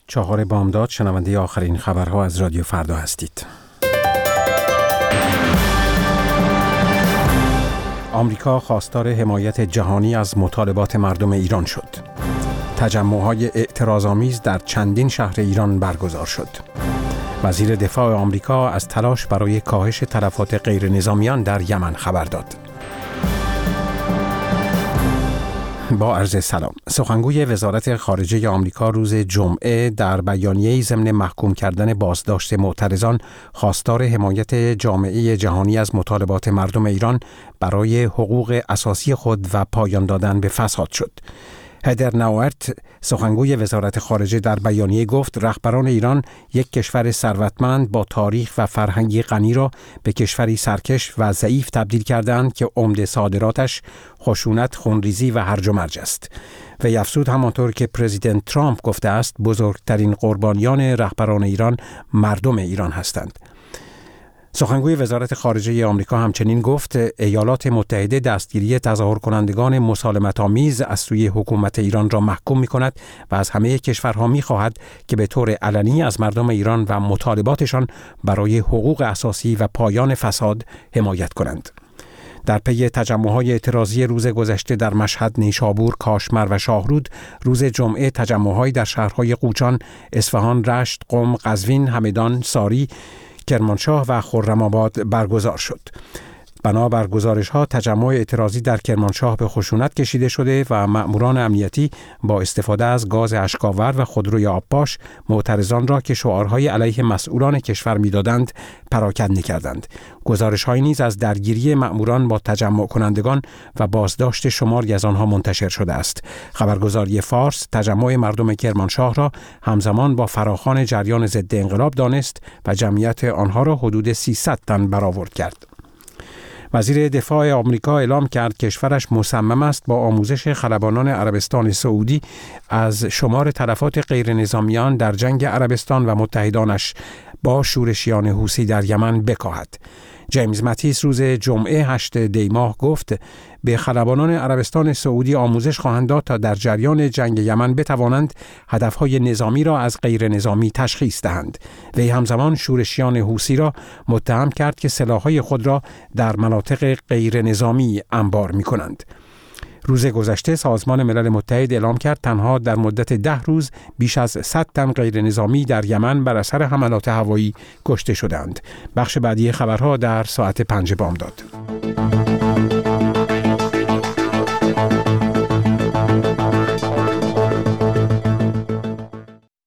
4 بامداد شنونده آخرین خبرها از رادیو فردا هستید. آمریکا خواستار حمایت جهانی از مطالبات مردم ایران شد. تجمع‌های اعتراض‌آمیز در چندین شهر ایران برگزار شد. وزیر دفاع آمریکا از تلاش برای کاهش تلفات غیرنظامیان در یمن خبر داد. با عرض سلام. سخنگوی وزارت خارجه آمریکا روز جمعه در بیانیه‌ای ضمن محکوم کردن بازداشت معترضان خواستار حمایت جامعه جهانی از مطالبات مردم ایران برای حقوق اساسی خود و پایان دادن به فساد شد. هدر ناورت، سخنگوی وزارت خارجه، در بیانیه گفت رهبران ایران یک کشور ثروتمند با تاریخ و فرهنگی غنی را به کشوری سرکش و ضعیف تبدیل کردند که عمده صادراتش خشونت، خونریزی و هرج و مرج است. و افزود همانطور که پرزیدنت ترامپ گفته است بزرگترین قربانیان رهبران ایران مردم ایران هستند. سخنگوی وزارت خارجه آمریکا همچنین گفت ایالات متحده دستگیری تظاهر کنندگان مسالمت‌آمیز از سوی حکومت ایران را محکوم می‌کند و از همه کشورها می‌خواهد که به طور علنی از مردم ایران و مطالباتشان برای حقوق اساسی و پایان فساد حمایت کنند. در پی تجمع‌های اعتراضی روز گذشته در مشهد، نیشابور، کاشمر و شاهرود، روز جمعه تجمع‌هایی در شهرهای قوچان، اصفهان، رشت، قم، قزوین، همدان، ساری، کرمانشاه و خرم‌آباد برگزار شد. بنابر گزارش‌ها تجمع اعتراضی در کرمانشاه به خشونت کشیده شده و مأموران امنیتی با استفاده از گاز اشک‌آور و خودروی آبپاش معترضان را که شعارهای علیه مسئولان کشور می‌دادند پراکنده کردند. گزارش‌هایی نیز از درگیری مأموران با تجمع کنندگان و بازداشت شماری از آنها منتشر شده است. خبرگزاری فارس تجمع مردم کرمانشاه را همزمان با فراخوان جریان ضد انقلاب دانست و جمعیت آنها را حدود 300 تن برآورد کرد. وزیر دفاع آمریکا اعلام کرد کشورش مصمم است با آموزش خلبانان عربستان سعودی از شمار تلفات غیرنظامیان در جنگ عربستان و متحدانش با شورشیان حوثی در یمن بکاهد. جیمز ماتیس روز جمعه 8 دی ماه گفت به خلبانان عربستان سعودی آموزش خواهند داد تا در جریان جنگ یمن بتوانند هدفهای نظامی را از غیر نظامی تشخیص دهند. وی همزمان شورشیان حوثی را متهم کرد که سلاح‌های خود را در مناطق غیر نظامی انبار می‌کنند. روز گذشته سازمان ملل متحد اعلام کرد تنها در مدت 10 روز بیش از 100 تن غیر نظامی در یمن بر اثر حملات هوایی کشته شدند. بخش بعدی خبرها در ساعت 5 بامداد.